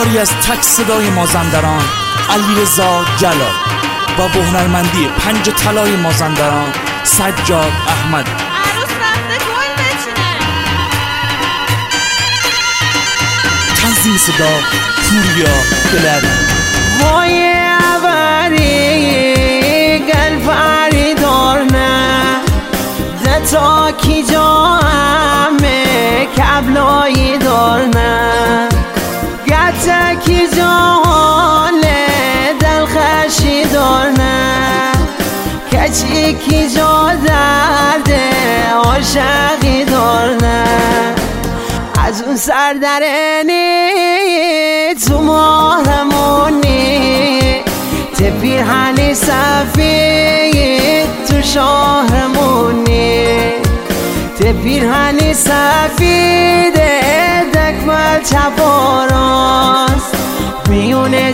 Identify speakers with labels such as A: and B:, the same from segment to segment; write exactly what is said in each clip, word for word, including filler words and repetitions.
A: بخشایی از تک صدای مازندران علیرضا جلال و با هنرمندی پنج طلای مازندران سجاد احمد.
B: عروس رفته گل بچینه.
A: تنظیم صدا پوریا بلر.
C: وای اوری گلفری دارنه دتا کی جا همه کبلایی دارنه گتا کی جا حاله دلخشی دارنه کچی کی جا درده عاشقی دارنه از اون سردرنی تو ماهمونی ته پیرهنی سفید تو شاهمونی ته پیرهنی سفید دکمل چپاراست میون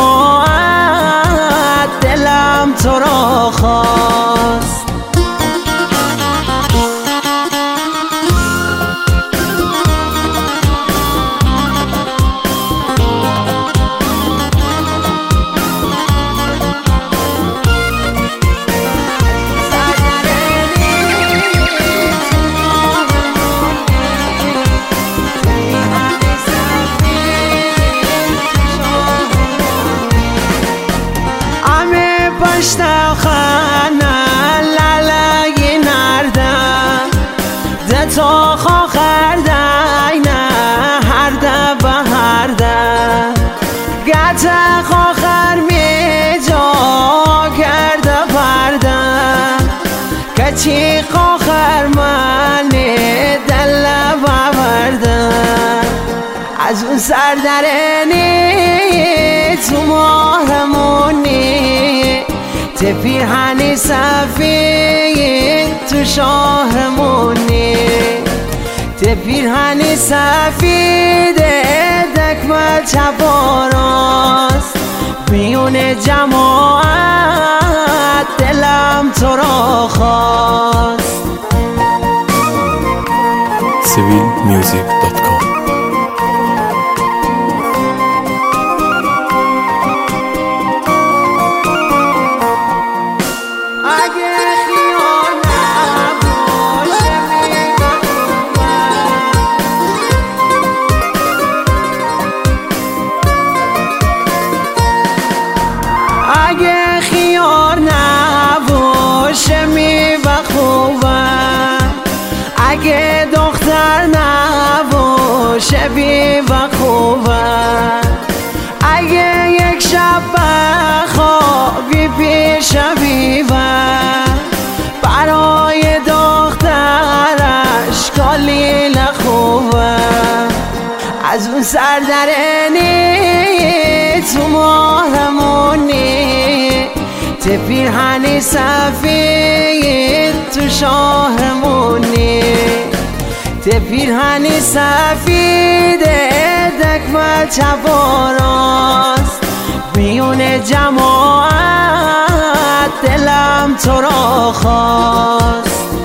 C: جماعت دلم تو را خواست. تا خواهر داینا هر ده به هر ده گت خواهر می جا کرده پرده کچی خواهر منی دل ببرده از اون سردرنی تو ماهمونی ته پیرهنی سفید تو شاهمونی ته پیرهنی سفید دکمل چپاراست میون جماعت دلم تو را خواست.
D: سیویل میوزیک دات کام.
C: اگه خیار نباشه می بخوبم اگه دختر نباشه بی بخوبم اگه یک شب بخوابی پیش بیبم برای دخترش کالی نخوبم از اون سردرنی تو ماهمونی ته پیرهنی سفید تو شاهمونی ته پیرهنی سفید دکمل چپاراست میون جماعت دلم تو را خواست.